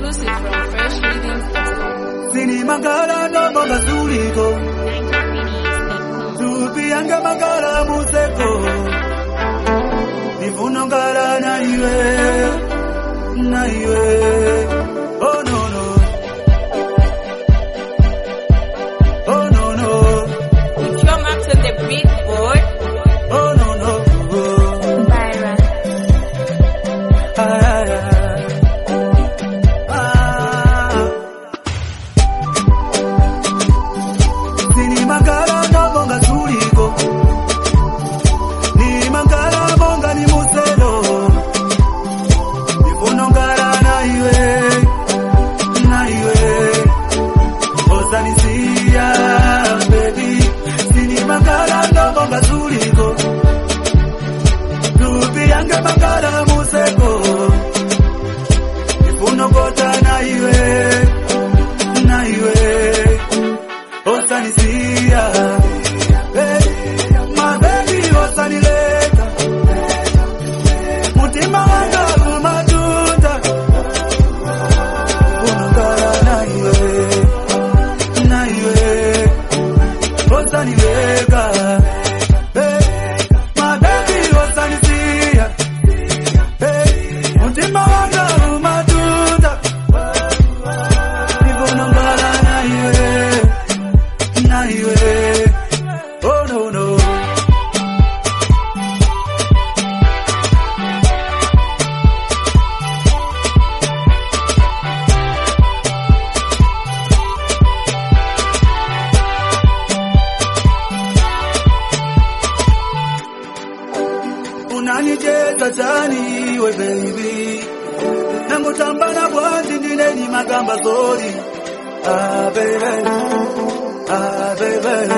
Exclusive from freshreadings.com. Sini magala no bonga zuliko. Tupi anga magala museko. Nifuno ngala na iwe. Na iwe. Oh no no. Oh no no. Put your mouth to the beat, boy. Oh no no. Byron. Sini magala no bonga zuliko. Ni magala bonga ni muselo. Nifuno ngala na iwe. Na iwe. Osanisia baby. Sini magala no bonga zuliko. Tupi yange magala museko. Nifuno kota na iwe. Na iwe. Osanisia baby. My baby osanileta. Mutima wanga kumatunda. Unangala na iwe. Na iwe. Osanileka. Hey, my baby osanisia. Hey, mutima wanga kumatunda. Unangala na iwe. Na iwe. Oh no no. Unanicheza chani we baby. Nangutambana bwanji ndine ni magamba zori. Ah baby. Ah baby.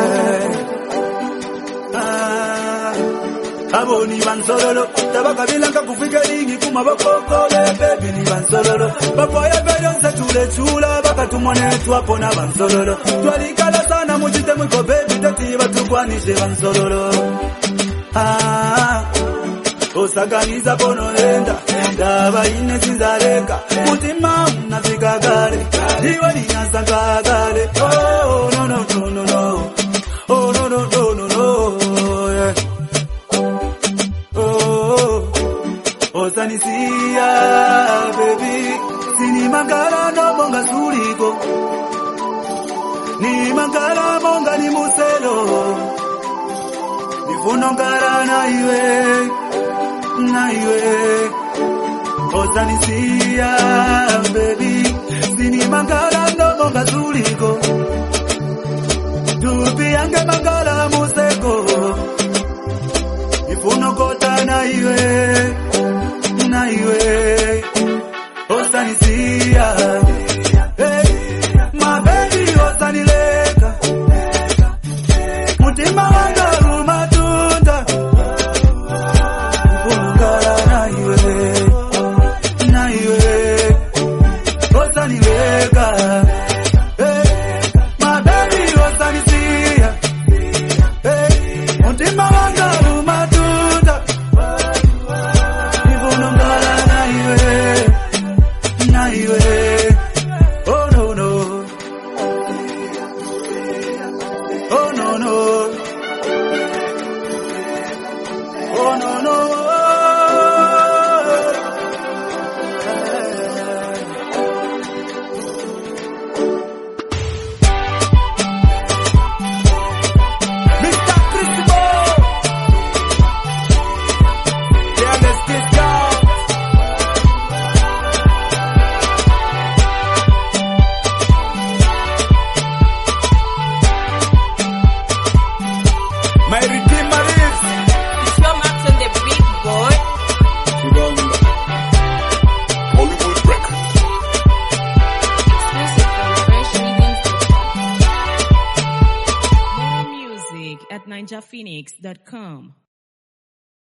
Ah. Abo ni bansololo. Tabaka bilanga kufika lingi kumabokokole baby ni bansololo. Bapoya beyonse tule chula baka tumone tuapo na bansololo. Twalikala sana mujite mwiko baby tetiba tukwanishe bansololo. Ah. Osaganiza bono enda. Ndaba ine sinzaleka. Mutima unafika gale. Iwe ninasanga gale. Oh no no no no no. Oh no no no no no. Yeah. Oh. Osanisia baby. Sini magala no bonga zuliko. Ni magala bonga ni muselo. Nifuno ngala na iwe. Na iwe. Osanisia baby. Sini magala no bonga zuliko. Tupi yange magala museko. Nifuno kota na iwe. Na iwe. Osanisia. Hey, my baby osanileka. Mutima wanga kumatunda. Unangala na iwe. Na iwe. Osanileka. Hey, my baby osanisia. Hey, mutima wanga kumatunda. Unangala na iwe. Na iwe. Oh no no. Oh no no. Oh no no. Mr. Christopher. Yeah, let's get down. My redeemer is. Put your mouth to the beat, boy. Hollywood Records. Exclusive from freshreadings.com. More music at ninjaphoenix.com.